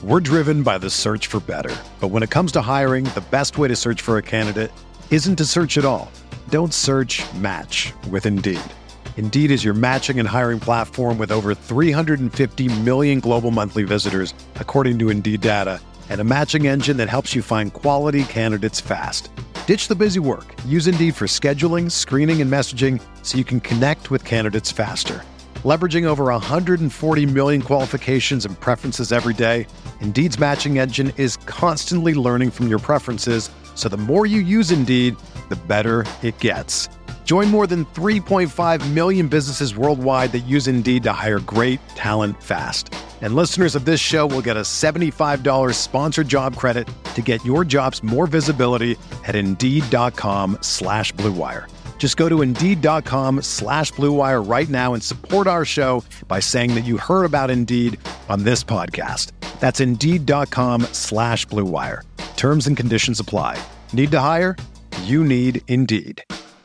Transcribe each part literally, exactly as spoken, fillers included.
We're driven by the search for better. But when it comes to hiring, the best way to search for a candidate isn't to search at all. Don't search, match with Indeed. Indeed is your matching and hiring platform with over three hundred fifty million global monthly visitors, according to Indeed data, and a matching engine that helps you find quality candidates fast. Ditch the busy work. Use Indeed for scheduling, screening, and messaging so you can connect with candidates faster. Leveraging over one hundred forty million qualifications and preferences every day, Indeed's matching engine is constantly learning from your preferences, so the more you use Indeed, the better it gets. Join more than three point five million businesses worldwide that use Indeed to hire great talent fast. And listeners of this show will get a seventy-five dollars sponsored job credit to get your jobs more visibility at Indeed.com slash Blue Wire. Just go to Indeed.com slash Blue Wire right now and support our show by saying that you heard about Indeed on this podcast. That's Indeed.com slash Blue Wire. Terms and conditions apply. Need to hire? You need Indeed.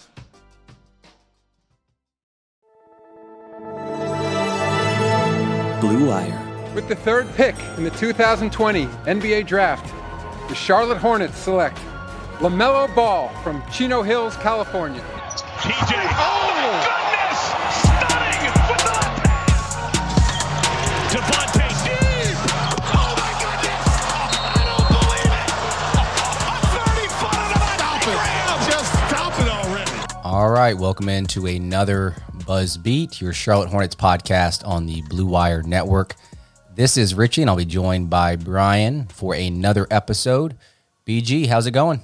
Blue Wire. With the third pick in the two thousand twenty N B A Draft, the Charlotte Hornets select LaMelo Ball from Chino Hills, California. T J, oh my goodness! Stunning with the left pass! Devontae deep! Oh my goodness! I don't believe it! A thirty-footer to Devontae Graham! Just stop it already! All right, welcome into another Buzz Beat, your Charlotte Hornets podcast on the Blue Wire Network. This is Richie, and I'll be joined by Brian for another episode. B G, how's it going?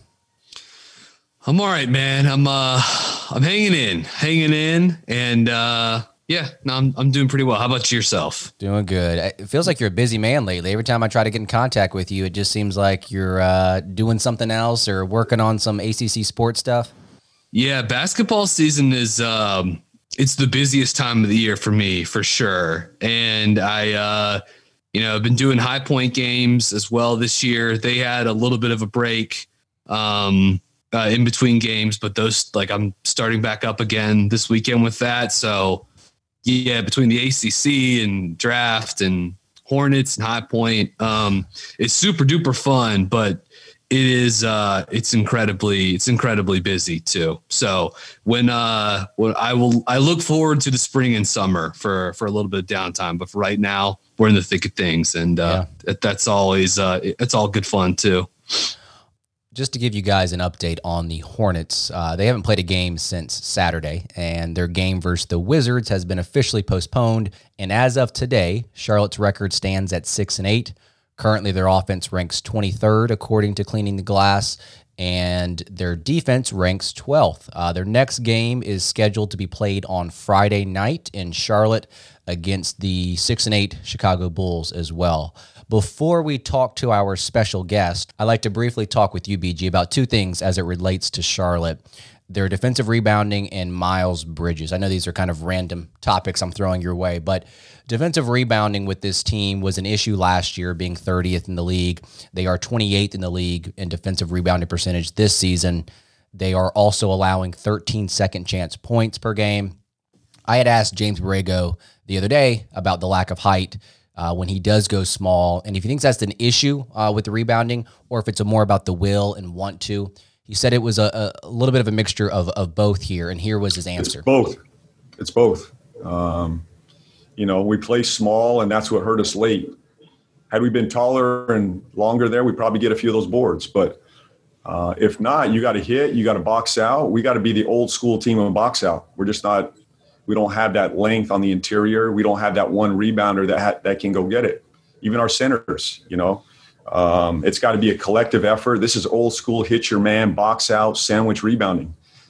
I'm all right, man. I'm uh, I'm hanging in, hanging in, and uh, yeah, no, I'm I'm doing pretty well. How about yourself? Doing good. It feels like you're a busy man lately. Every time I try to get in contact with you, it just seems like you're uh, doing something else or working on some A C C sports stuff. Yeah, basketball season is um, it's the busiest time of the year for me, for sure. And I, uh, you know, I've been doing High Point games as well this year. They had a little bit of a break. Um, Uh, in between games, but those, like, I'm starting back up again this weekend with that. So yeah, between the A C C and draft and Hornets and High Point, um, it's super duper fun, but it is, uh, it's incredibly, it's incredibly busy too. So when, uh, when I will, I look forward to the spring and summer for, for a little bit of downtime, but for right now we're in the thick of things, and uh, yeah. that, that's always, uh, it's all good fun too. Just to give you guys an update on the Hornets, uh, they haven't played a game since Saturday, and their game versus the Wizards has been officially postponed. And as of today, Charlotte's record stands at six and eight. Currently, their offense ranks twenty-third according to Cleaning the Glass, and their defense ranks twelfth. Uh, their next game is scheduled to be played on Friday night in Charlotte against the six and eight Chicago Bulls as well. Before we talk to our special guest, I'd like to briefly talk with you, B G, about two things as it relates to Charlotte: their defensive rebounding and Miles Bridges. I know these are kind of random topics I'm throwing your way, but defensive rebounding with this team was an issue last year, being thirtieth in the league. They are twenty-eighth in the league in defensive rebounding percentage this season. They are also allowing thirteen second chance points per game. I had asked James Borrego the other day about the lack of height Uh, when he does go small, and if he thinks that's an issue uh, with the rebounding, or if it's a more about the will and want to. He said it was a, a little bit of a mixture of, of both here, and here was his answer. It's both. It's both. Um, you know, we play small, and that's what hurt us late. Had we been taller and longer there, we'd probably get a few of those boards. But uh, if not, you got to hit, you got to box out. We got to be the old school team of box out. We're just not – we don't have that length on the interior. We don't have that one rebounder that ha- that can go get it. Even our centers, you know. Um, it's got to be a collective effort. This is old school, hit your man, box out, sandwich rebounding.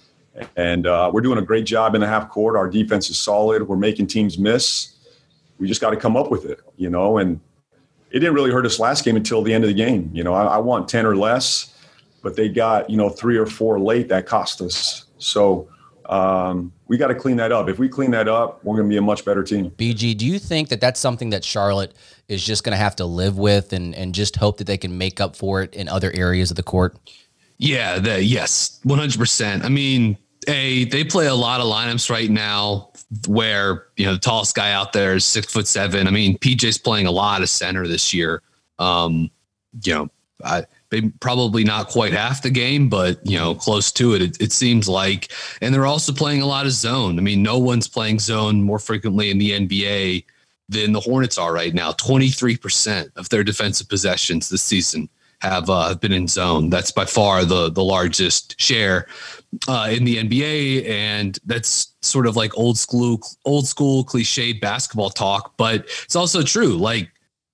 And uh, we're doing a great job in the half court. Our defense is solid. We're making teams miss. We just got to come up with it, you know. And it didn't really hurt us last game until the end of the game. You know, I, I want ten or less, but they got, you know, three or four late that cost us. So um, we got to clean that up. If we clean that up, we're going to be a much better team. B G, do you think that that's something that Charlotte is just going to have to live with and, and just hope that they can make up for it in other areas of the court? Yeah, the, yes, one hundred percent. I mean, a they play a lot of lineups right now where, you know, the tallest guy out there is six foot seven. I mean, P J's playing a lot of center this year. Um, you know, I, they probably not quite half the game, but you know, close to it, it. It seems like, and they're also playing a lot of zone. I mean, no one's playing zone more frequently in the N B A than the Hornets are right now. twenty-three percent of their defensive possessions this season have uh, been in zone. That's by far the the largest share uh, in the N B A, and that's sort of like old school, old school cliched basketball talk, but it's also true. Like,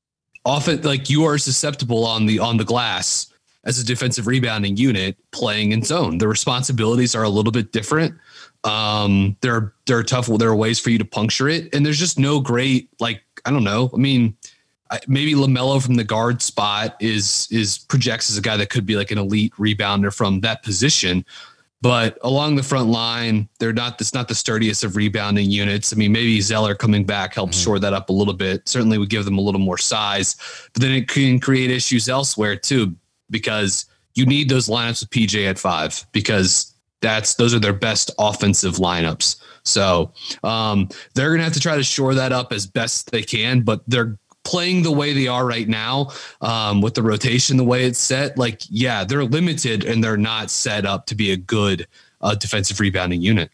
often, like you are susceptible on the on the glass as a defensive rebounding unit playing in zone. The responsibilities are a little bit different. Um, there are there are tough. There are ways for you to puncture it, and there's just no great, like, I don't know. I mean, I, maybe LaMelo from the guard spot is is projects as a guy that could be like an elite rebounder from that position. But along the front line, they're not, it's not the sturdiest of rebounding units. I mean, maybe Zeller coming back helps mm-hmm. shore that up a little bit. Certainly would give them a little more size, but then it can create issues elsewhere too, because you need those lineups with P J at five, because that's, those are their best offensive lineups. So um, they're going to have to try to shore that up as best they can, but they're playing the way they are right now, um, with the rotation, the way it's set, like, yeah, they're limited and they're not set up to be a good uh, defensive rebounding unit.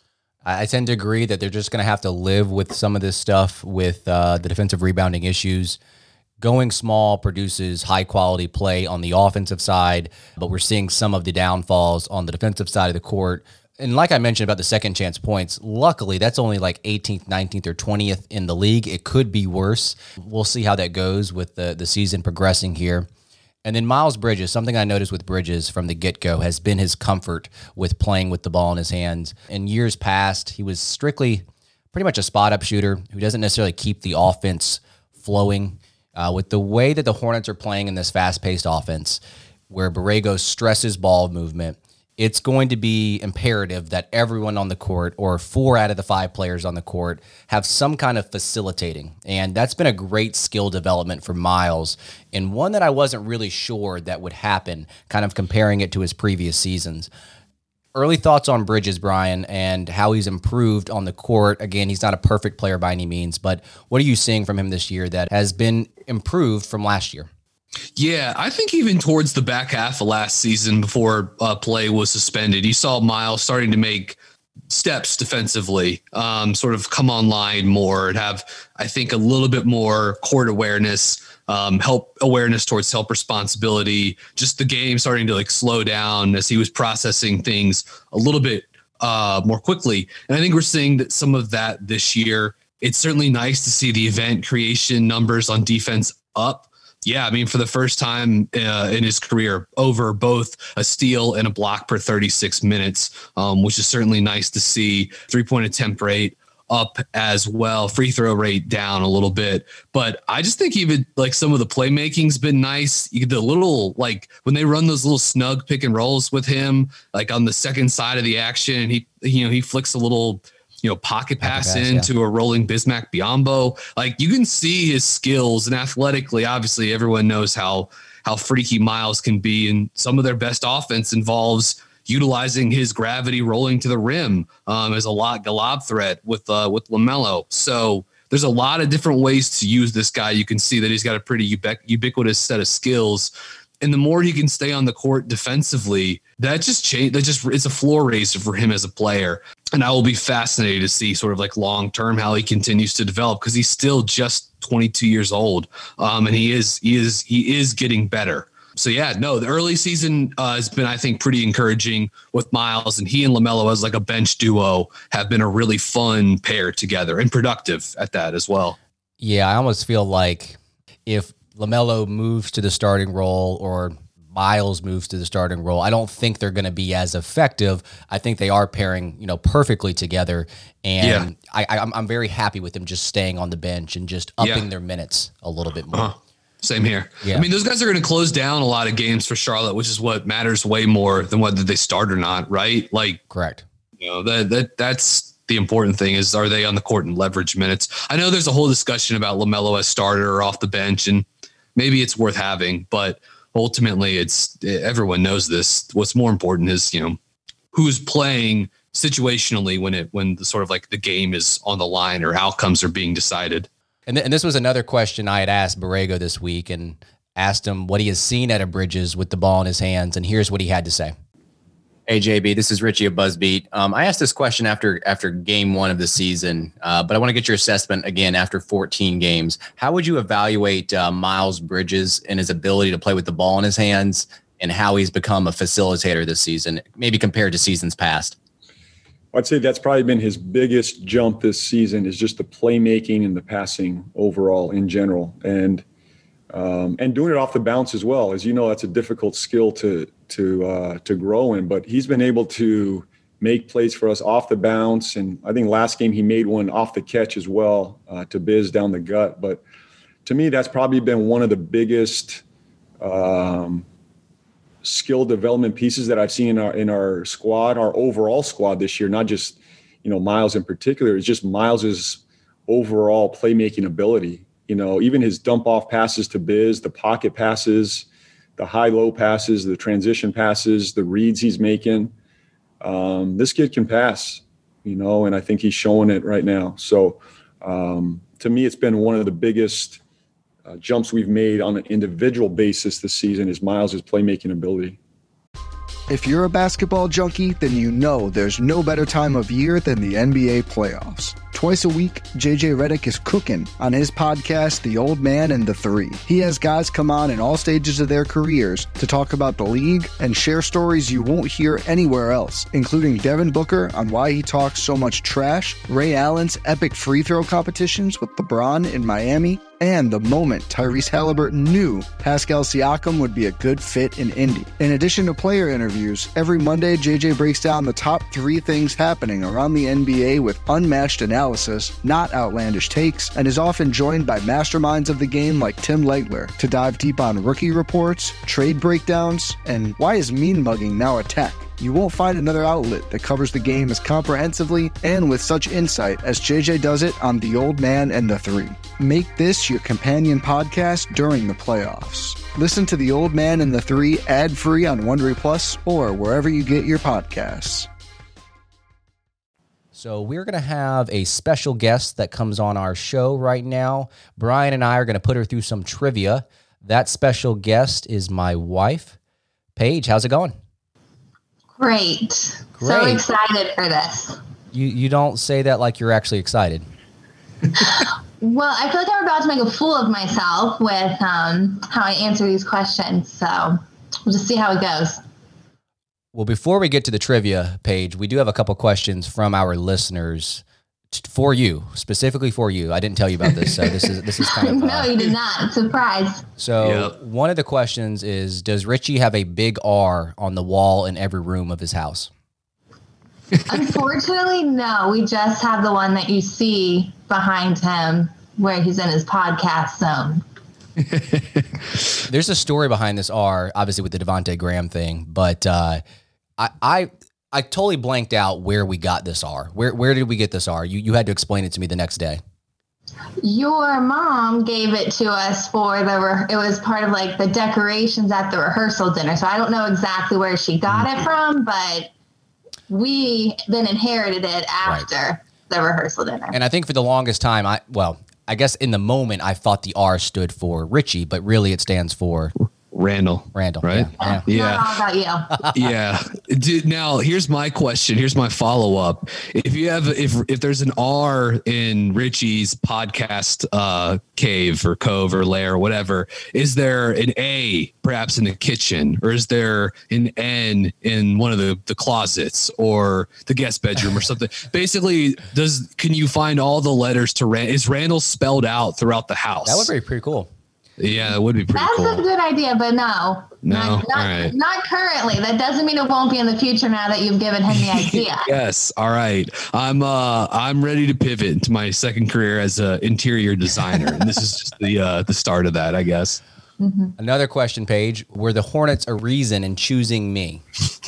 I tend to agree that they're just going to have to live with some of this stuff with uh, the defensive rebounding issues. Going small produces high quality play on the offensive side, but we're seeing some of the downfalls on the defensive side of the court. And like I mentioned about the second chance points, luckily that's only like eighteenth, nineteenth, or twentieth in the league. It could be worse. We'll see how that goes with the, the season progressing here. And then Miles Bridges, something I noticed with Bridges from the get-go has been his comfort with playing with the ball in his hands. In years past, he was strictly pretty much a spot-up shooter who doesn't necessarily keep the offense flowing. Uh, with the way that the Hornets are playing in this fast-paced offense, where Borrego stresses ball movement, it's going to be imperative that everyone on the court, or four out of the five players on the court, have some kind of facilitating. And that's been a great skill development for Miles, and one that I wasn't really sure that would happen, kind of comparing it to his previous seasons. Early thoughts on Bridges, Brian, and how he's improved on the court. Again, he's not a perfect player by any means, but what are you seeing from him this year that has been improved from last year? Yeah, I think even towards the back half of last season, before uh, play was suspended, you saw Miles starting to make steps defensively, um, sort of come online more and have, I think, a little bit more court awareness, um, help awareness towards help responsibility, just the game starting to like slow down as he was processing things a little bit uh, more quickly. And I think we're seeing that some of that this year. It's certainly nice to see the event creation numbers on defense up. Yeah, I mean, for the first time uh, in his career, over both a steal and a block per thirty-six minutes, um, which is certainly nice to see. Three-point attempt rate up as well. Free throw rate down a little bit. But I just think even like some of the playmaking's been nice. You get the little, like when they run those little snug pick and rolls with him, like on the second side of the action, and he, you know, he flicks a little, you know, pocket pass, pocket pass into yeah. a rolling Bismack Biyombo. Like you can see his skills, and athletically, obviously everyone knows how, how freaky Miles can be. And some of their best offense involves utilizing his gravity rolling to the rim um, as a lot a lob threat with, uh, with LaMelo. So there's a lot of different ways to use this guy. You can see that he's got a pretty ubiqu- ubiquitous set of skills. And the more he can stay on the court defensively, that just change. That just it's a floor raiser for him as a player. And I will be fascinated to see sort of like long term how he continues to develop, because he's still just twenty-two years old, um, and he is he is he is getting better. So yeah, no, the early season uh, has been, I think, pretty encouraging with Miles, and he and LaMelo as like a bench duo have been a really fun pair together, and productive at that as well. Yeah, I almost feel like if LaMelo moves to the starting role or Miles moves to the starting role, I don't think they're going to be as effective. I think they are pairing, you know, perfectly together. And yeah. I, I, I'm, I'm very happy with them just staying on the bench and just upping yeah. their minutes a little bit more. Uh-huh. Same here. Yeah. I mean, those guys are going to close down a lot of games for Charlotte, which is what matters way more than whether they start or not, right? Like, correct. You know, that that that's the important thing is, are they on the court in leverage minutes? I know there's a whole discussion about LaMelo as starter or off the bench, and maybe it's worth having, but ultimately it's everyone knows this. What's more important is, you know, who's playing situationally when it, when the sort of like the game is on the line or outcomes are being decided. And, th- and this was another question I had asked Borrego this week, and asked him what he has seen out of Bridges with the ball in his hands, and here's what he had to say. Hey, J B, this is Richie of BuzzBeat. Um, I asked this question after after game one of the season, uh, but I want to get your assessment again after fourteen games. How would you evaluate uh, Miles Bridges and his ability to play with the ball in his hands and how he's become a facilitator this season, maybe compared to seasons past? I'd say that's probably been his biggest jump this season, is just the playmaking and the passing overall in general. And Um, and doing it off the bounce as well. As you know, that's a difficult skill to to uh, to grow in. But he's been able to make plays for us off the bounce. And I think last game he made one off the catch as well uh, to Biz down the gut. But to me, that's probably been one of the biggest um, skill development pieces that I've seen in our in our squad, our overall squad this year. Not just, you know, Miles in particular. It's just Miles's overall playmaking ability. You know, even his dump off passes to Biz, the pocket passes, the high low passes, the transition passes, the reads he's making. Um, this kid can pass, you know, and I think he's showing it right now. So um, to me, it's been one of the biggest uh, jumps we've made on an individual basis this season is Miles's playmaking ability. If you're a basketball junkie, then you know there's no better time of year than the N B A playoffs. Twice a week, J J Redick is cooking on his podcast, The Old Man and the Three. He has guys come on in all stages of their careers to talk about the league and share stories you won't hear anywhere else, including Devin Booker on why he talks so much trash, Ray Allen's epic free throw competitions with LeBron in Miami, and the moment Tyrese Halliburton knew Pascal Siakam would be a good fit in Indy. In addition to player interviews, every Monday J J breaks down the top three things happening around the N B A with unmatched analysis, not outlandish takes, and is often joined by masterminds of the game like Tim Legler to dive deep on rookie reports, trade breakdowns, and why is mean mugging now a tech? You won't find another outlet that covers the game as comprehensively and with such insight as J J does it on The Old Man and the Three. Make this your companion podcast during the playoffs. Listen to The Old Man and the Three ad-free on Wondery Plus or wherever you get your podcasts. So we're going to have a special guest that comes on our show right now. Brian and I are going to put her through some trivia. That special guest is my wife, Paige. How's it going? Great. Great. So excited for this. You you don't say that like you're actually excited. Well, I feel like I'm about to make a fool of myself with um, how I answer these questions. So we'll just see how it goes. Well, before we get to the trivia, Paige, we do have a couple questions from our listeners t- for you, specifically for you. I didn't tell you about this, so this is this is kind of... Uh, no, you did not. Surprise. So Yep. One of the questions is, does Richie have a big R on the wall in every room of his house? Unfortunately, no. We just have the one that you see behind him where he's in his podcast zone. There's a story behind this R, obviously with the Devontae Graham thing, but uh, I, I I totally blanked out where we got this R. Where where did we get this R? You you had to explain it to me the next day. Your mom gave it to us for the, re- it was part of like the decorations at the rehearsal dinner. So I don't know exactly where she got it from, but we then inherited it after Right. the rehearsal dinner. And I think for the longest time, I well, I guess in the moment I thought the R stood for Richie, but really it stands for Randall. Randall. Right? Yeah. Not Yeah. all about you. Yeah. Dude, now here's my question. Here's my follow up. If you have, if if there's an R in Richie's podcast uh, cave or cove or lair or whatever, is there an A perhaps in the kitchen, or is there an N in one of the, the closets or the guest bedroom or something? Basically, does can you find all the letters to Rand? Is Randall spelled out throughout the house? That would be pretty cool. Yeah, that would be pretty That's cool. a good idea, but no. No? Not, not, All right. not currently. That doesn't mean it won't be in the future now that you've given him the idea. Yes. All right. I'm uh I'm ready to pivot into my second career as an interior designer. And this is just the uh the start of that, I guess. Mm-hmm. Another question, Paige. Were the Hornets a reason in choosing me?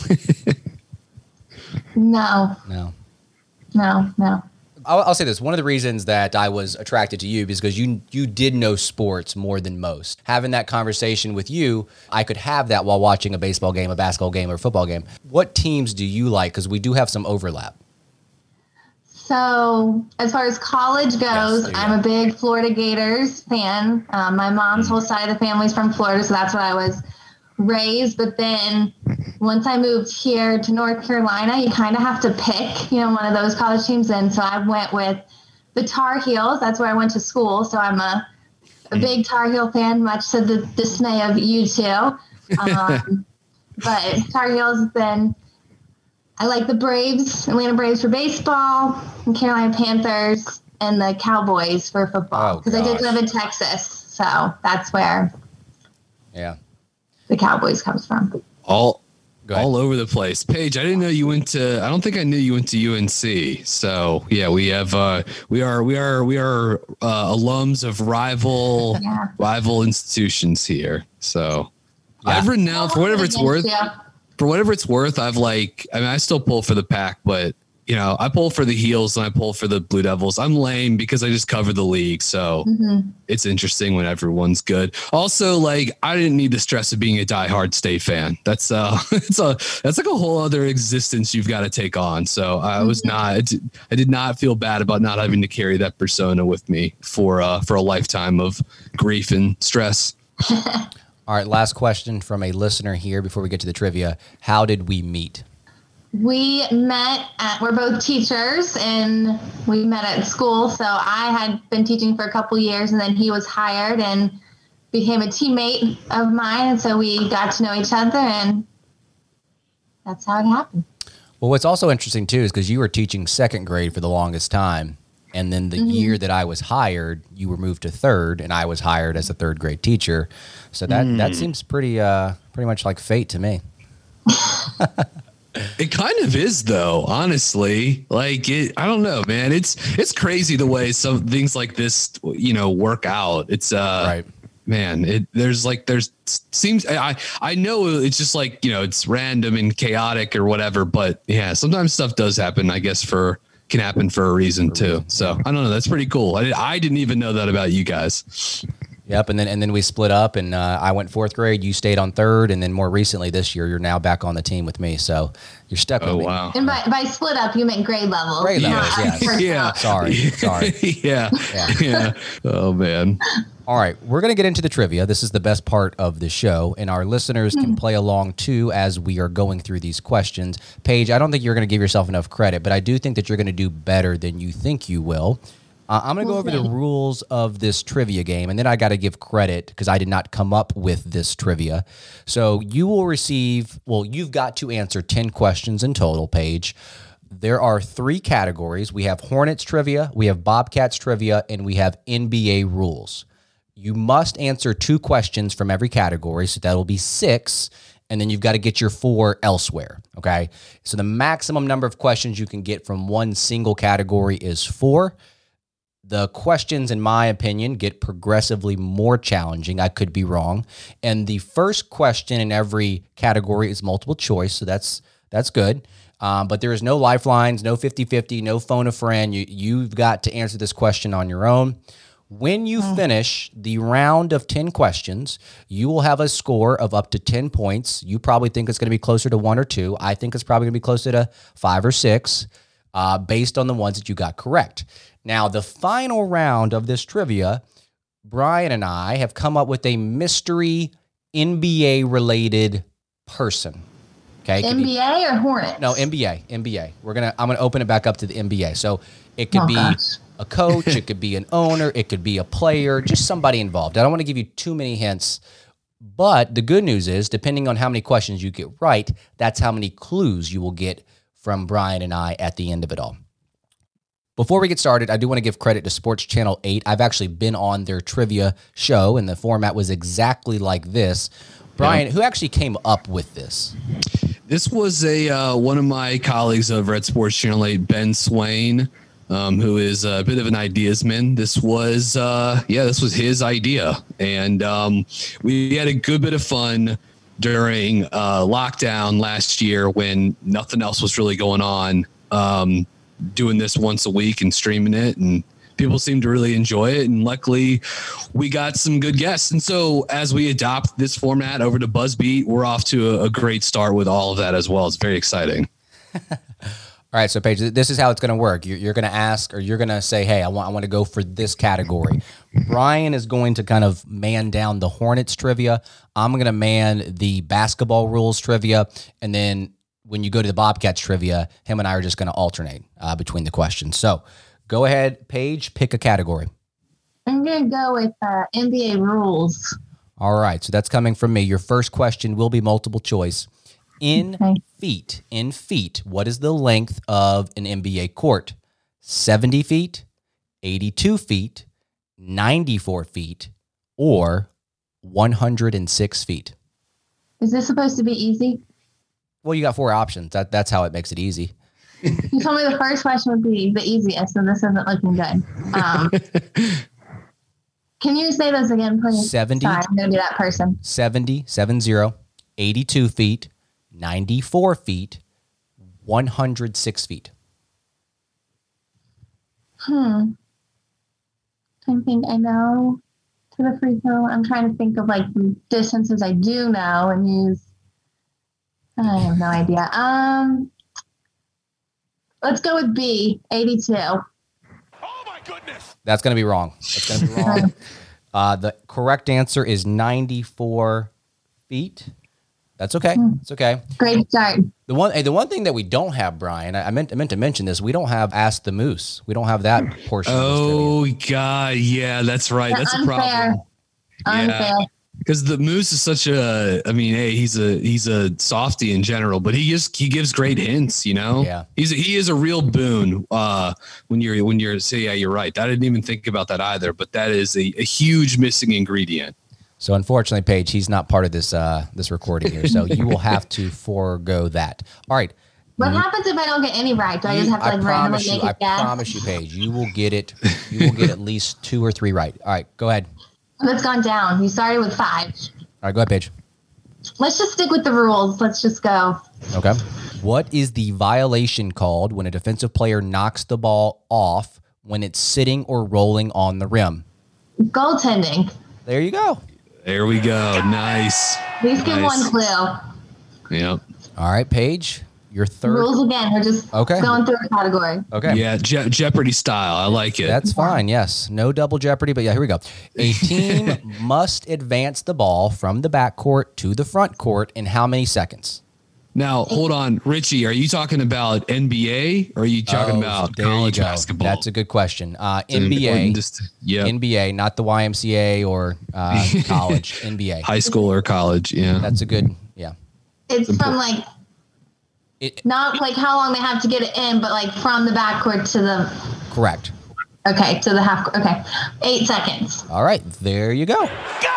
No, No. no, no. I'll, I'll say this. One of the reasons that I was attracted to you is because you you did know sports more than most. Having that conversation with you, I could have that while watching a baseball game, a basketball game, or a football game. What teams do you like? Because we do have some overlap. So as far as college goes, Yes, I'm a big Florida Gators fan. Um, my mom's whole side of the family's from Florida, so that's what I was raised. But then once I moved here to North Carolina, you kind of have to pick, you know, one of those college teams. And so I went with the Tar Heels. That's where I went to school. So I'm a, a big Tar Heel fan, much to the dismay of you two. Um, but Tar Heels has been, I like the Braves, Atlanta Braves for baseball, and Carolina Panthers, and the Cowboys for football. Because Oh, I did gosh. live in Texas, so that's where Yeah. the Cowboys comes from. All Go ahead. all over the place. Paige, I didn't know you went to I don't think I knew you went to U N C. So yeah, we have uh we are we are we are uh alums of rival Yeah. rival institutions here. So Yeah. I've written down for whatever it's worth. Yeah. For whatever it's worth, I've like I mean I still pull for the Pack, but you know, I pull for the Heels and I pull for the Blue Devils. I'm lame because I just cover the league. So Mm-hmm. it's interesting when everyone's good. Also, like I didn't need the stress of being a diehard State fan. That's uh, it's a that's like a whole other existence you've got to take on. So I was not, I did, I did not feel bad about not having to carry that persona with me for uh, for a lifetime of grief and stress. All right, last question from a listener here before we get to the trivia. How did we meet? We met at, we're both teachers, and we met at school. So I had been teaching for a couple years, and then he was hired and became a teammate of mine. And so we got to know each other, and that's how it happened. Well, what's also interesting, too, is because you were teaching second grade for the longest time. And then the Mm-hmm. year that I was hired, you were moved to third, and I was hired as a third grade teacher. So that, that seems pretty uh, pretty much like fate to me. It kind of is, though, honestly. Like, it, I don't know, man. It's it's crazy the way some things like this, you know, work out. It's uh, Right. man. It there's like there's seems I I know it's just like you know it's random and chaotic or whatever, but yeah, sometimes stuff does happen. I guess for can happen for a reason too. So I don't know. That's pretty cool. I I didn't even know that about you guys. Yep, and then and then we split up, and uh, I went fourth grade. You stayed on third, and then more recently this year, you're now back on the team with me. So you're stuck with Oh me. wow. And by, by split up, you meant grade level. Grade not levels, yes. personnel. Yeah. Sorry, sorry. yeah. Yeah. Yeah. Oh man. All right, we're going to get into the trivia. This is the best part of the show, and our listeners can play along too as we are going through these questions. Paige, I don't think you're going to give yourself enough credit, but I do think that you're going to do better than you think you will. Uh, I'm going to go over the rules of this trivia game, and then I got to give credit because I did not come up with this trivia. So you will receive, well, you've got to answer ten questions in total, Paige. There are three categories. We have Hornets trivia, we have Bobcats trivia, and we have N B A rules. You must answer two questions from every category, so that'll be six, and then you've got to get your four elsewhere, okay? So the maximum number of questions you can get from one single category is four. The questions, in my opinion, get progressively more challenging. I could be wrong. And the first question in every category is multiple choice, so that's that's good. Um, but there is no lifelines, no fifty-fifty, no phone a friend. You, you've got to answer this question on your own. When you finish the round of ten questions, you will have a score of up to ten points. You probably think it's going to be closer to one or two. I think it's probably going to be closer to five or six uh, based on the ones that you got correct. Now, the final round of this trivia, Brian and I have come up with a mystery N B A-related person. Okay, it could N be- B A or Hornets? no, N B A, N B A. We're gonna. I'm gonna open it back up to the N B A. So it could Oh, be gosh. a coach, it could be an owner, it could be a player, just somebody involved. I don't want to give you too many hints, but the good news is, depending on how many questions you get right, that's how many clues you will get from Brian and I at the end of it all. Before we get started, I do want to give credit to Sports Channel eight. I've actually been on their trivia show, and the format was exactly like this. Brian, who actually came up with this? This was a uh, one of my colleagues over at Sports Channel eight, Ben Swain, um, who is a bit of an ideasman. This was, uh, yeah, this was his idea, and um, we had a good bit of fun during uh, lockdown last year when nothing else was really going on. Um, doing this once a week and streaming it, and people seem to really enjoy it. And luckily we got some good guests. And so as we adopt this format over to BuzzBeat, we're off to a, a great start with all of that as well. It's very exciting. All right, so Paige, this is how it's going to work. You're, you're going to ask, or you're going to say, "Hey, I want, I want to go for this category." Brian is going to kind of man down the Hornets trivia. I'm going to man the basketball rules trivia, and then when you go to the Bobcats trivia, him and I are just going to alternate uh, between the questions. So, go ahead, Paige, pick a category. I'm going to go with uh, N B A rules. All right, so that's coming from me. Your first question will be multiple choice. In Okay. feet, in feet, what is the length of an N B A court? seventy feet, eighty-two feet, ninety-four feet, or one hundred six feet? Is this supposed to be easy? Well, you got four options. That, that's how it makes it easy. You told me the first question would be the easiest, so this isn't looking good. Um, can you say those again, please? seventy. Sorry, I'm going to be that person. seventy, seven zero, eighty-two feet, ninety-four feet, one hundred six feet. Hmm. I think I know to the free throw. I'm trying to think of like the distances I do know and use. I have no idea. Um, let's go with B, eighty-two. Oh my goodness! That's going to be wrong. That's going to be wrong. uh, the correct answer is ninety-four feet. That's okay. It's okay. Great start. The one, hey, the one thing that we don't have, Brian, I, I meant, I meant to mention this. We don't have Ask the Moose. We don't have that portion. Oh, of this trivia. God. Yeah, that's right. That's a Unfair. problem. Unfair. Yeah. Because the Moose is such a, I mean, hey, he's a he's a softie in general, but he just he gives great hints, you know. Yeah, he's a, he is a real boon. Uh, when you're when you're say, yeah, you're right. I didn't even think about that either, but that is a, a huge missing ingredient. So unfortunately, Paige, he's not part of this uh, this recording here, so you will have to forego that. All right. What happens if I don't get any right? Do I just You- have to like I randomly promise you, make I a guess? promise you, Paige, you will get it. You will get at least two or three right. All right, go ahead. It's gone down. You started with five. All right, go ahead, Paige. Let's just stick with the rules. Let's just go. Okay. What is the violation called when a defensive player knocks the ball off when it's sitting or rolling on the rim? Goaltending. There you go. There we go. Nice. At least give Nice. one clue. Yep. All right, Paige, your third. Rules again. We're just Okay. going through a category. Okay. Yeah, Je- Jeopardy style. I like it. That's fine. Yes. No double jeopardy, but yeah, here we go. A team must advance the ball from the back court to the front court in how many seconds? Now, hold on, Richie. Are you talking about N B A or are you talking Oh, about there you college go. basketball? That's a good question. Uh, It's an N B A. important dist- yep. N B A, not the Y M C A or uh, college. N B A. High school or college. Yeah. That's a good, yeah. It's from like It, not like how long they have to get it in, but like from the backcourt to the correct. okay to the half. Okay, eight seconds. All right, there you go.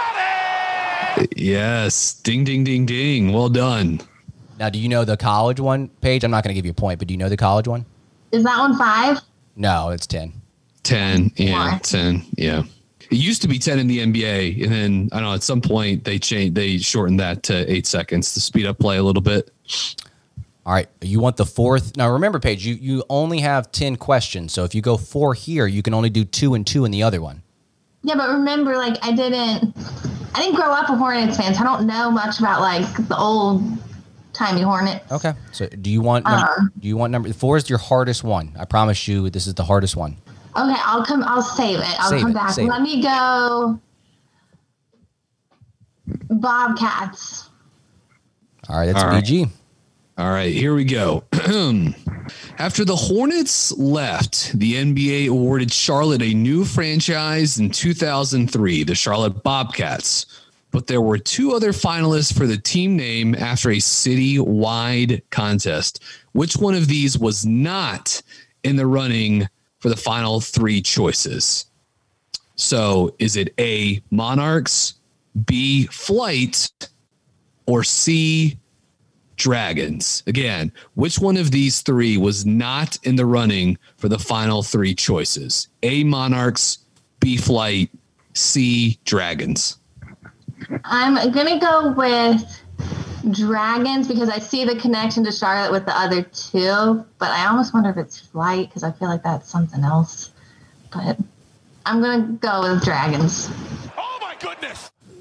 Yes. Ding, ding, ding, ding. Well done. Now, do you know the college one, Paige? I'm not going to give you a point, but do you know the college one? Is that one five? No, it's ten. ten. Yeah. Why? ten. Yeah. It used to be ten in the N B A. And then I don't know, at some point they changed, they shortened that to eight seconds to speed up play a little bit. All right, you want the fourth? Now, remember, Paige, you, you only have ten questions. So if you go four here, you can only do two and two in the other one. Yeah, but remember, like I didn't, I didn't grow up a Hornets fan, so I don't know much about like the old timey Hornets. Okay. So do you want number, Uh. do you want number four is your hardest one? I promise you, this is the hardest one. Okay, I'll come. I'll save it. I'll Save come it, back. save Let it. me go. Bobcats. All right, that's All right. B G. All right, here we go. After the Hornets left, the N B A awarded Charlotte a new franchise in two thousand three, the Charlotte Bobcats. But there were two other finalists for the team name after a city-wide contest. Which one of these was not in the running for the final three choices? So is it A, Monarchs, B, Flight, or C, Dragons? Again, which one of these three was not in the running for the final three choices? A, Monarchs, B, Flight, C, Dragons. I'm gonna go with Dragons because I see the connection to Charlotte with the other two, but I almost wonder if it's Flight because I feel like that's something else. But I'm gonna go with Dragons. Oh my goodness!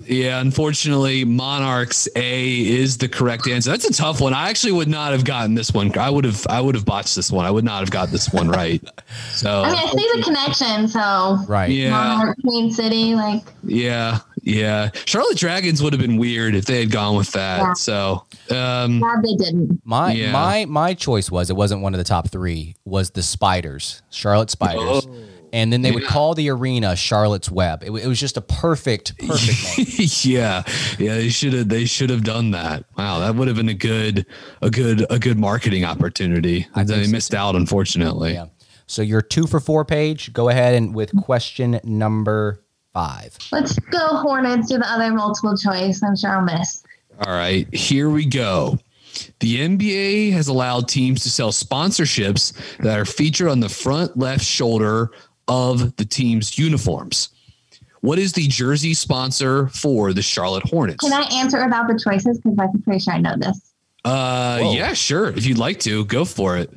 Yeah, unfortunately, Monarchs A is the correct answer. That's a tough one. I actually would not have gotten this one. I would have I would have botched this one. I would not have got this one right. So I mean, I see the connection. So Right. Yeah. Monarch, Queen City, like Yeah, yeah. Charlotte Dragons would have been weird if they had gone with that. Yeah. So um glad they didn't. My Yeah. my my choice was, it wasn't one of the top three, was the Spiders, Charlotte Spiders. Oh. And then they would Yeah. call the arena Charlotte's Web. It, w- it was just a perfect, perfect name. yeah, yeah, they should have. They should have done that. Wow, that would have been a good, a good, a good marketing opportunity. I think They so, missed out, unfortunately. Yeah. So you're two for four, Paige. Go ahead and with question number five. Let's go Hornets. Do the other multiple choice. I'm sure I'll miss. All right, here we go. The N B A has allowed teams to sell sponsorships that are featured on the front left shoulder of the team's uniforms. What is the jersey sponsor for the Charlotte Hornets? Can I answer without the choices? Because I'm pretty sure I know this. Uh, Whoa. yeah, sure. If you'd like to, go for it.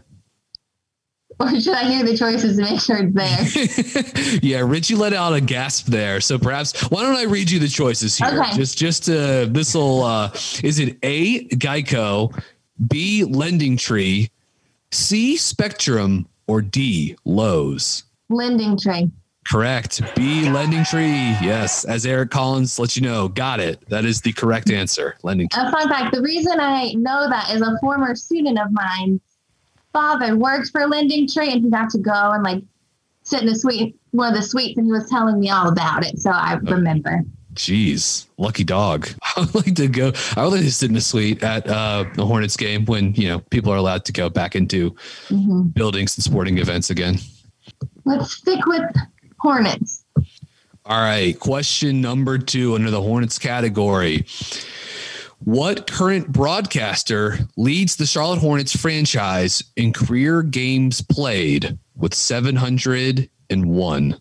Or should I hear the choices to make sure it's there? Yeah, Richie let out a gasp there. So perhaps why don't I read you the choices here? Okay. Just just uh this will uh is it A, Geico, B, Lending Tree, C, Spectrum, or D, Lowe's? Lending Tree. Correct. B, Lending Tree. Yes. As Eric Collins let you know, got it. That is the correct answer. Lending Tree. A fun fact, the reason I know that is a former student of mine father worked for Lending Tree, and he got to go and like sit in the suite, one of the suites, and he was telling me all about it. So I remember. Jeez, lucky dog. I would like to go. I would like to sit in a suite at uh, a Hornets game when, you know, people are allowed to go back into Mm-hmm. buildings and sporting events again. Let's stick with Hornets. All right. Question number two under the Hornets category. What current broadcaster leads the Charlotte Hornets franchise in career games played with seven hundred one?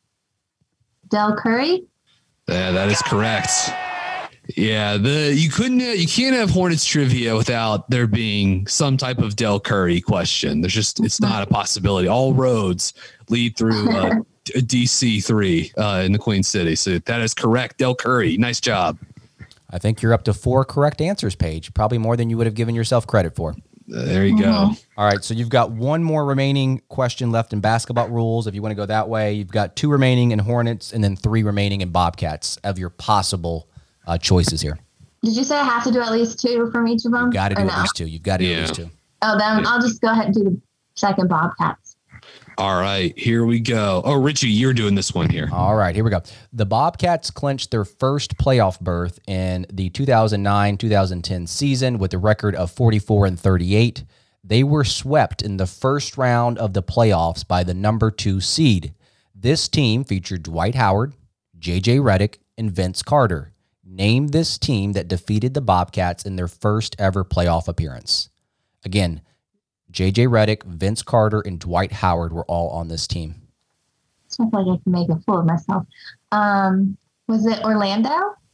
Del Curry. Yeah, that is correct. Yeah, the you couldn't you can't have Hornets trivia without there being some type of Del Curry question. There's just it's not a possibility. All roads lead through uh, D C three uh, in the Queen City. So that is correct. Del Curry, nice job. I think you're up to four correct answers, Paige. Probably more than you would have given yourself credit for. Uh, there you go. All right, so you've got one more remaining question left in basketball rules. If you want to go that way, you've got two remaining in Hornets and then three remaining in Bobcats of your possible uh, choices here. Did you say I have to do at least two from each of them? Got to do or at no? least two. You've got to do Yeah. at least two. Oh, then I'll just go ahead and do the second Bobcats. All right, here we go. Oh, Richie, you're doing this one here. All right, here we go. The Bobcats clinched their first playoff berth in the two thousand nine two thousand ten season with a record of forty-four and thirty-eight. They were swept in the first round of the playoffs by the number two seed. This team featured Dwight Howard, J J Redick, and Vince Carter. Name this team that defeated the Bobcats in their first ever playoff appearance. Again, J J Redick, Vince Carter, and Dwight Howard were all on this team. I feel like I can make a fool of myself. Um, was it Orlando?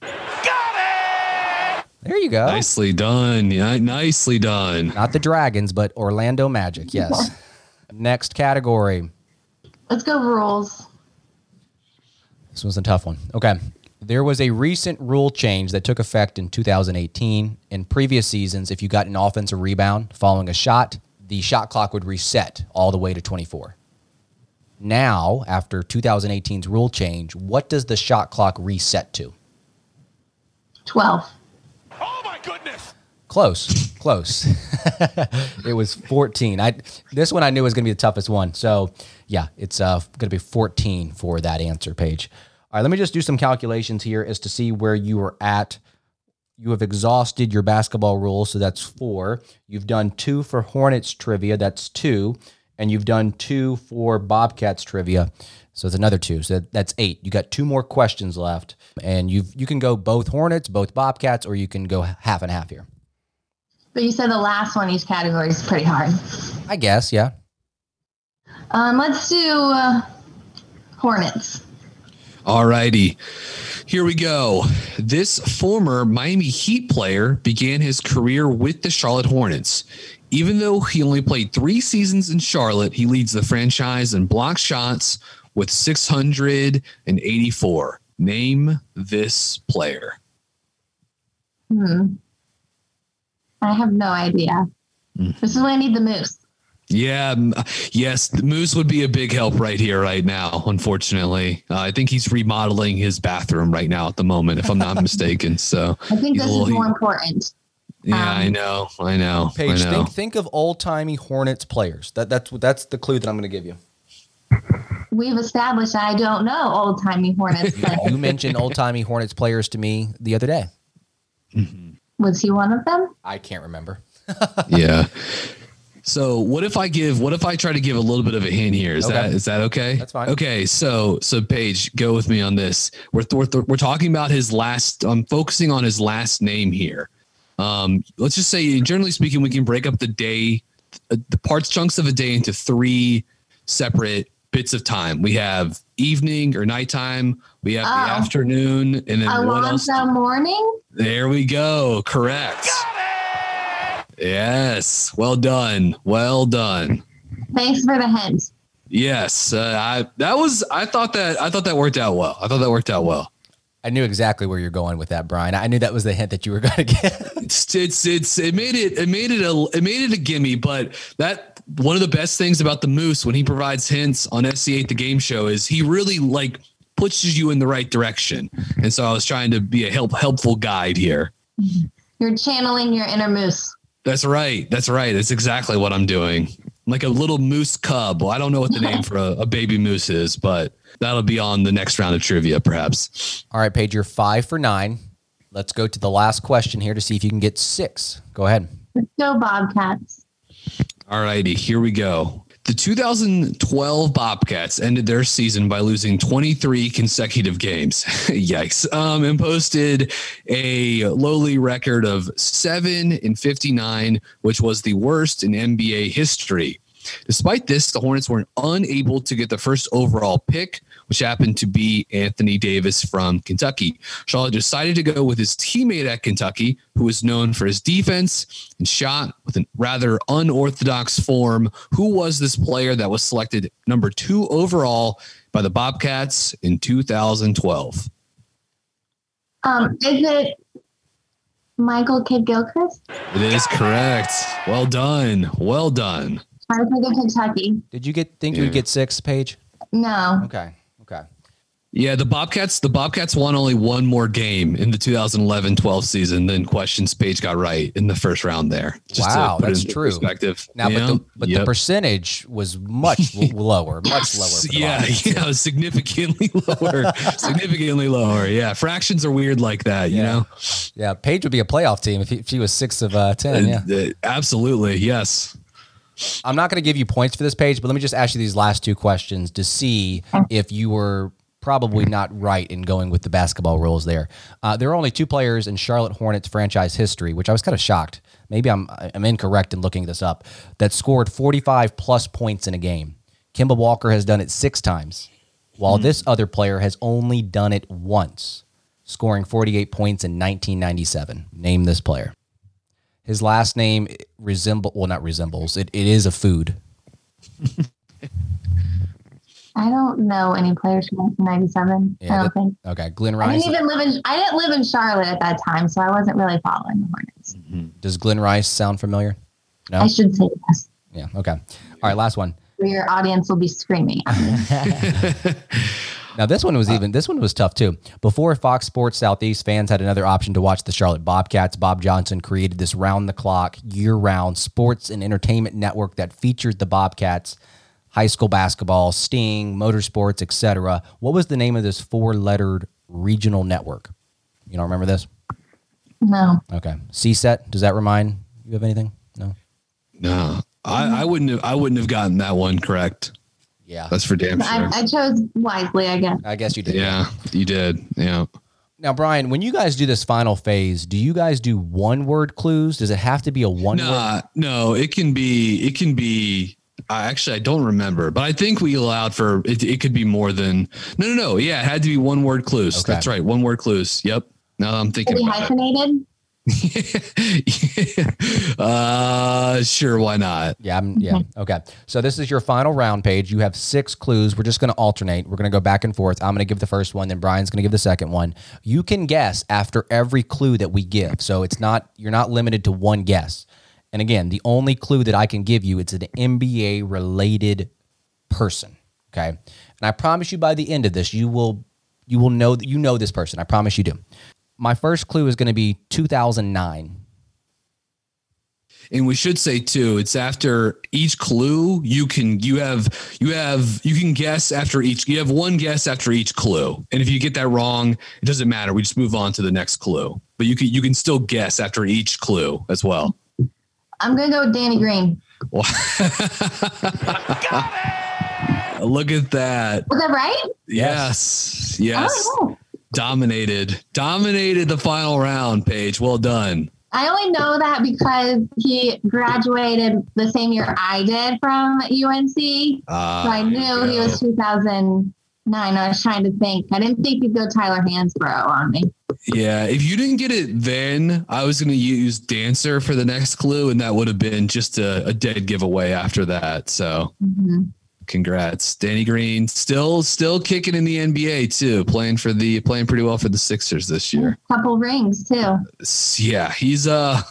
There you go. Nicely done. Yeah, nicely done. Not the Dragons, but Orlando Magic. Yes. Next category. Let's go rules. This was a tough one. Okay. There was a recent rule change that took effect in two thousand eighteen. In previous seasons, if you got an offensive rebound following a shot, the shot clock would reset all the way to twenty-four. Now, after twenty eighteen's rule change, what does the shot clock reset to? twelve. Oh my goodness! Close, close. It was fourteen. I this one I knew was going to be the toughest one. So yeah, it's uh, going to be fourteen for that answer, Paige. All right, let me just do some calculations here as to see where you are at. You have exhausted your basketball rules, so that's four. You've done two for Hornets trivia, that's two. And you've done two for Bobcats trivia, so it's another two. So that's eight. You got two more questions left, and you you can go both Hornets, both Bobcats, or you can go half and half here. But you said the last one, each category is pretty hard. I guess, yeah. Um, let's do uh, Hornets. All righty. Here we go. This former Miami Heat player began his career with the Charlotte Hornets. Even though he only played three seasons in Charlotte, he leads the franchise in block shots with six hundred eighty-four. Name this player. Hmm. I have no idea. Mm. This is when I need the moose. Yeah. Yes. The moose would be a big help right here, right now. Unfortunately, uh, I think he's remodeling his bathroom right now at the moment, if I'm not mistaken. So I think this little, is more he, important. Yeah, um, I know. I know. Paige, I know. think think of old timey Hornets players. That that's that's the clue that I'm going to give you. We've established that I don't know old timey Hornets players. You mentioned old timey Hornets players to me the other day. Mm-hmm. Was he one of them? I can't remember. Yeah. So what if I give, what if I try to give a little bit of a hint here? Is okay. that, is that okay? That's fine. Okay. So, so Paige, go with me on this. We're, we're, we're talking about his last, I'm focusing on his last name here. Um, let's just say, generally speaking, we can break up the day, uh, the parts chunks of a day into three separate bits of time. We have evening or nighttime. We have oh. the afternoon, and then what else? Alonzo Mourning. There we go. Correct. Yes. Well done. Well done. Thanks for the hint. Yes. Uh, I, that was, I thought that, I thought that worked out well. I thought that worked out well. I knew exactly where you're going with that, Brian. I knew that was the hint that you were going to get. it's, it's, it's, it made it, it made it a, it made it a gimme, but that one of the best things about the Moose when he provides hints on S C eight, the game show, is he really like pushes you in the right direction. And so I was trying to be a help, helpful guide here. You're channeling your inner Moose. That's right. That's right. That's exactly what I'm doing. Like a little moose cub. Well, I don't know what the name for a, a baby moose is, but that'll be on the next round of trivia, perhaps. All right, Paige, you're five for nine. Let's go to the last question here to see if you can get six. Go ahead. Let's go, Bobcats. All righty, here we go. The two thousand twelve Bobcats ended their season by losing twenty-three consecutive games. Yikes. Um, and posted a lowly record of seven and fifty-nine, which was the worst in N B A history. Despite this, the Hornets were unable to get the first overall pick, which happened to be Anthony Davis from Kentucky. Charlotte decided to go with his teammate at Kentucky, who was known for his defense and shot with a rather unorthodox form. Who was this player that was selected number two overall by the Bobcats in two thousand twelve? Um, is it Michael Kidd-Gilchrist? It is correct. Well done. Well done. I think of Kentucky. Did you get think Yeah. you would get six, Paige? No. Okay. Okay. Yeah, the Bobcats, the Bobcats won only one more game in the two thousand eleven twelve season than questions Paige got right in the first round there. Just wow, to put that's it into true. Perspective. Now, Yeah. but, the, but Yep. the percentage was much lower, much lower. For the Yeah, Bobcats. you know, significantly lower, significantly lower. Yeah, fractions are weird like that, you Yeah. know? Yeah, Paige would be a playoff team if, he, if she was six of uh, ten. Yeah. Uh, uh, absolutely, yes. I'm not going to give you points for this, Paige, but let me just ask you these last two questions to see if you were probably not right in going with the basketball rules there. Uh, there are only two players in Charlotte Hornets franchise history, which I was kind of shocked. Maybe I'm I'm incorrect in looking this up, that scored forty-five plus points in a game. Kemba Walker has done it six times, while mm. this other player has only done it once, scoring forty-eight points in nineteen ninety-seven. Name this player. His last name resemble well, not resembles. It it is a food. I don't know any players from nineteen ninety-seven. Yeah, I don't that, think. Okay, Glenn I Rice. didn't even live in. I didn't live in Charlotte at that time, so I wasn't really following the Hornets. Mm-hmm. Does Glenn Rice sound familiar? No. I should say yes. Yeah. Okay. All right. Last one. Your audience will be screaming. Now this one was even. This one was tough too. Before Fox Sports Southeast, fans had another option to watch the Charlotte Bobcats. Bob Johnson created this round-the-clock, year-round sports and entertainment network that featured the Bobcats, high school basketball, Sting, motorsports, et cetera. What was the name of this four-lettered regional network? You don't remember this? No. Okay. C SET. Does that remind you of anything? No. No, I, I wouldn't have. I wouldn't have gotten that one correct. Yeah, that's for damn sure. I, I chose wisely, I guess. I guess you did. Yeah, you did. Yeah. Now, Brian, when you guys do this final phase, do you guys do one word clues? Does it have to be a one nah, word? No, it can be, it can be, I actually, I don't remember, but I think we allowed for, it, it could be more than, no, no, no. Yeah. It had to be one word clues. Okay. That's right. One word clues. Yep. Now I'm thinking Is it about it. hyphenated? uh, sure. Why not? Yeah. I'm, yeah. Okay. So this is your final round, Paige. You have six clues. We're just going to alternate. We're going to go back and forth. I'm going to give the first one, then Brian's going to give the second one. You can guess after every clue that we give. So it's not, you're not limited to one guess. And again, the only clue that I can give you, it's an N B A related person. Okay. And I promise you by the end of this, you will, you will know that you know this person. I promise you do. My first clue is going to be two thousand nine. And we should say too, it's after each clue you can, you have, you have, you can guess after each, you have one guess after each clue. And if you get that wrong, it doesn't matter. We just move on to the next clue, but you can, you can still guess after each clue as well. I'm going to go with Danny Green. Look at that. Was that right? Yes. Yes. Oh. Dominated, dominated the final round, Paige. Well done. I only know that because he graduated the same year I did from U N C. Uh, so I knew he was two thousand nine. I was trying to think. I didn't think he'd go Tyler Hansbrough on me. Yeah, if you didn't get it then, I was going to use Dancer for the next clue, and that would have been just a, a dead giveaway after that. So mm-hmm. Congrats. Danny Green still still kicking in the N B A too, playing for the playing pretty well for the Sixers this year. Couple rings too. Yeah, he's uh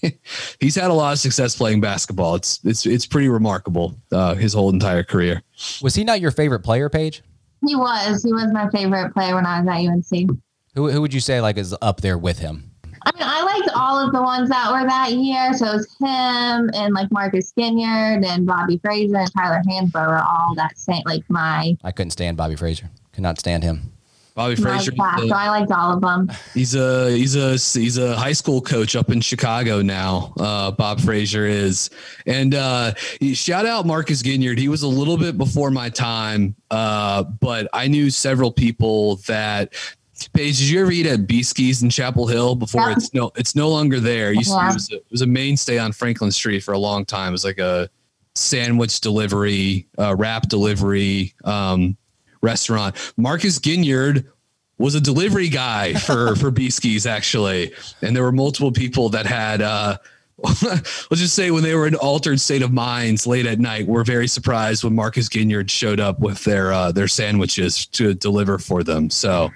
he's had a lot of success playing basketball. It's it's it's pretty remarkable, uh, his whole entire career. Was he not your favorite player, Paige? He was. He was my favorite player when I was at U N C. Who who would you say like is up there with him? I mean, I liked all of the ones that were that year. So it was him and like Marcus Ginyard and Bobby Fraser and Tyler Hansbrough were all that same. Like my, I couldn't stand Bobby Fraser. Could not stand him. Bobby Fraser. Class, so I liked all of them. He's a he's a he's a high school coach up in Chicago now. Uh, Bob Fraser is, and uh, he, shout out Marcus Ginyard. He was a little bit before my time, uh, but I knew several people that. Paige, did you ever eat at Beeskie's in Chapel Hill before? Yeah. It's no, it's no longer there. It, used yeah. to, it, was a, it was a mainstay on Franklin Street for a long time. It was like a sandwich delivery, uh, wrap delivery um, restaurant. Marcus Ginyard was a delivery guy for for Beeskie's actually, and there were multiple people that had. Uh, let's just say when they were in altered state of minds late at night, were very surprised when Marcus Ginyard showed up with their uh, their sandwiches to deliver for them. So.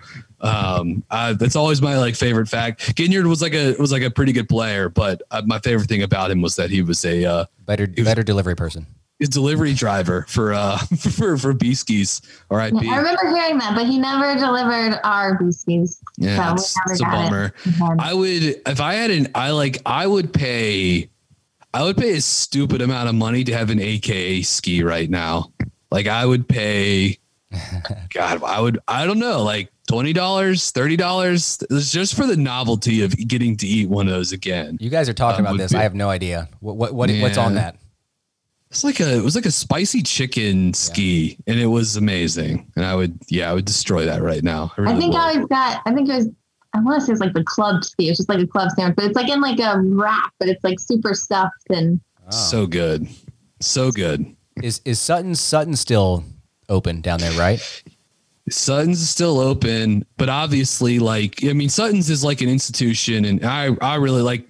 Um, uh, that's always my like favorite fact. Ginyard was like a was like a pretty good player, but uh, my favorite thing about him was that he was a uh, better better delivery person. His delivery driver for uh for for Beeskie's. R I P. Yeah, I remember hearing that, but he never delivered our Beeskie's. Yeah, so it's, it's a bummer. It. I would if I had an I like I would pay I would pay a stupid amount of money to have an A K A ski right now. Like I would pay. God, I would I don't know like. twenty dollars, thirty dollars. It's just for the novelty of getting to eat one of those again. You guys are talking um, about this. Be, I have no idea. What what, what yeah. what's on that? It's like a it was like a spicy chicken ski, yeah. and it was amazing. And I would yeah, I would destroy that right now. I, really I think would. I always got I think it was I want to say it's like the club ski. It's just like a club sandwich, but it's like in like a wrap, but it's like super stuffed and oh. so good. So good. Is is Sutton Sutton still open down there, right? Sutton's is still open, but obviously, like, I mean, Sutton's is like an institution, and I, I really like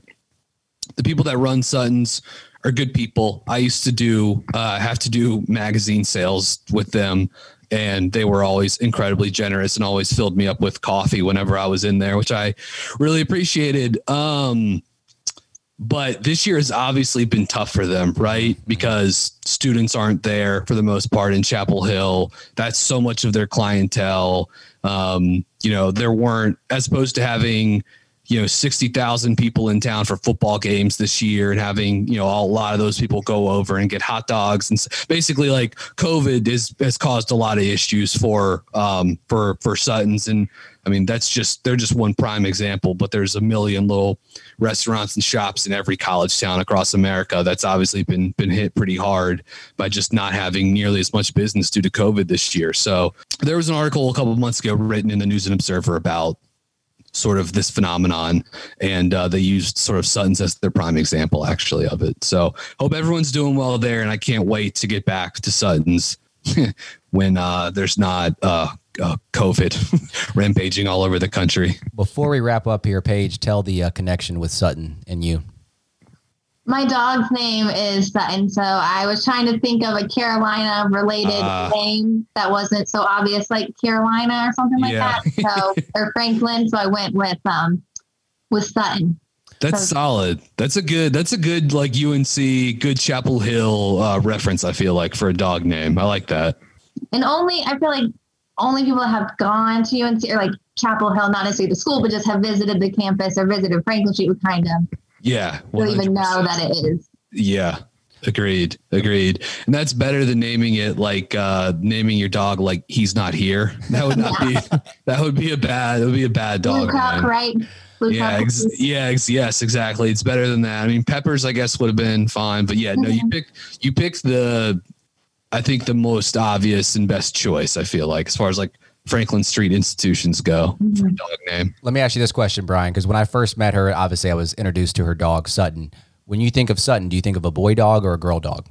the people that run Sutton's are good people. I used to do, uh, have to do magazine sales with them, and they were always incredibly generous and always filled me up with coffee whenever I was in there, which I really appreciated. Um, But this year has obviously been tough for them, right? Because students aren't there for the most part in Chapel Hill. That's so much of their clientele. Um, you know, there weren't, as opposed to having, you know, sixty thousand people in town for football games this year and having, you know, a lot of those people go over and get hot dogs. And basically like COVID is, has caused a lot of issues for, um, for, for Sutton's. And I mean, that's just, they're just one prime example, but there's a million little restaurants and shops in every college town across America. That's obviously been, been hit pretty hard by just not having nearly as much business due to COVID this year. So there was an article a couple of months ago written in the News and Observer about sort of this phenomenon. And uh, they used sort of Sutton's as their prime example actually of it. So hope everyone's doing well there. And I can't wait to get back to Sutton's when uh, there's not uh, uh, COVID rampaging all over the country. Before we wrap up here, Paige, tell the uh, connection with Sutton and you. My dog's name is Sutton, so I was trying to think of a Carolina related uh, name that wasn't so obvious, like Carolina or something like yeah. that. So or Franklin, so I went with um with Sutton. That's so solid. That's a good. That's a good like U N C, good Chapel Hill uh, reference. I feel like for a dog name, I like that. And only I feel like only people that have gone to U N C or like Chapel Hill, not necessarily the school, but just have visited the campus or visited Franklin Street would kind of. Yeah. Don't even know that it is. Yeah. Agreed. Agreed. And that's better than naming it like uh, naming your dog like he's not here. That would not yeah. be, that would be a bad, that would be a bad dog. Blue Cup, right? Blue yeah. Cup Ex- yeah. Ex- yes, exactly. It's better than that. I mean, Peppers, I guess would have been fine, but yeah, no, you picked, you picked the, I think the most obvious and best choice, I feel like, as far as like Franklin Street institutions go mm-hmm. for a dog name. Let me ask you this question, Brian, because when I first met her, obviously I was introduced to her dog, Sutton. When you think of Sutton, do you think of a boy dog or a girl dog?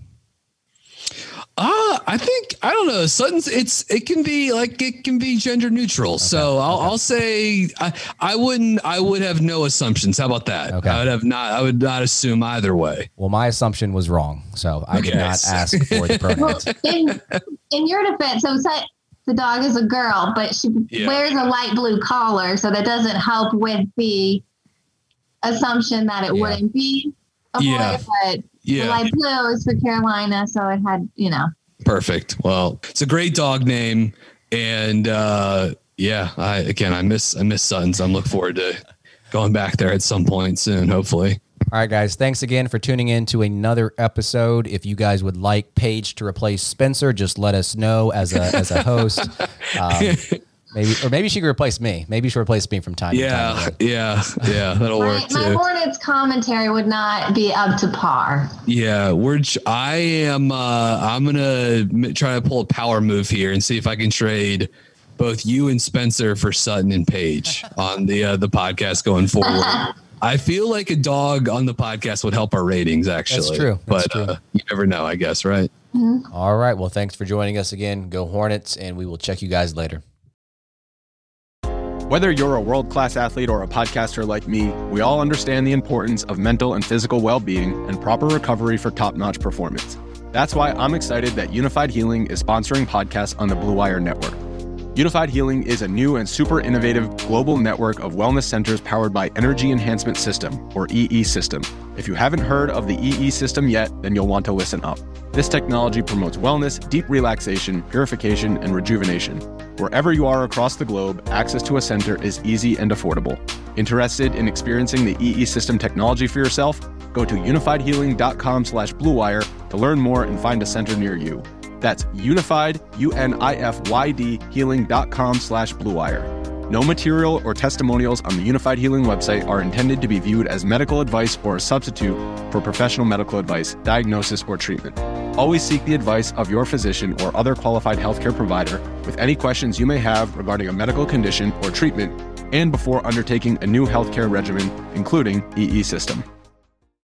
Uh, I think, I don't know. Sutton's, it's, it can be like, it can be gender neutral. Okay. So I'll, okay. I'll say, I, I wouldn't, I would have no assumptions. How about that? Okay. I would have not, I would not assume either way. Well, my assumption was wrong. So I did not ask for the pronouns. Well, in, in your defense, so Sutton, the dog is a girl, but she yeah. wears a light blue collar, so that doesn't help with the assumption that it yeah. wouldn't be a boy, yeah. but yeah. the light blue is for Carolina, so it had, you know. Perfect. Well, it's a great dog name, and uh, yeah, I again, I miss I miss Sutton's. I'm looking forward to going back there at some point soon, hopefully. All right, guys, thanks again for tuning in to another episode. If you guys would like Paige to replace Spencer, just let us know as a as a host. Um, maybe, or maybe she could replace me. Maybe she'll replace me from time yeah, to time. Yeah, yeah, yeah, that'll my, work too. My Hornets commentary would not be up to par. Yeah, we're. I am. Uh, I'm gonna try to pull a power move here and see if I can trade both you and Spencer for Sutton and Paige on the uh, the podcast going forward. I feel like a dog on the podcast would help our ratings, actually. That's true. That's but true. Uh, you never know, I guess, right? Mm-hmm. All right. Well, thanks for joining us again. Go Hornets, and we will check you guys later. Whether you're a world-class athlete or a podcaster like me, we all understand the importance of mental and physical well-being and proper recovery for top-notch performance. That's why I'm excited that Unified Healing is sponsoring podcasts on the Blue Wire Network. Unified Healing is a new and super innovative global network of wellness centers powered by Energy Enhancement System, or E E System. If you haven't heard of the E E System yet, then you'll want to listen up. This technology promotes wellness, deep relaxation, purification, and rejuvenation. Wherever you are across the globe, access to a center is easy and affordable. Interested in experiencing the E E System technology for yourself? Go to unified healing dot com slash blue wire to learn more and find a center near you. That's unified, U N I F Y D, healing dot com slash blue wire. No material or testimonials on the Unified Healing website are intended to be viewed as medical advice or a substitute for professional medical advice, diagnosis, or treatment. Always seek the advice of your physician or other qualified healthcare provider with any questions you may have regarding a medical condition or treatment and before undertaking a new healthcare regimen, including E E System.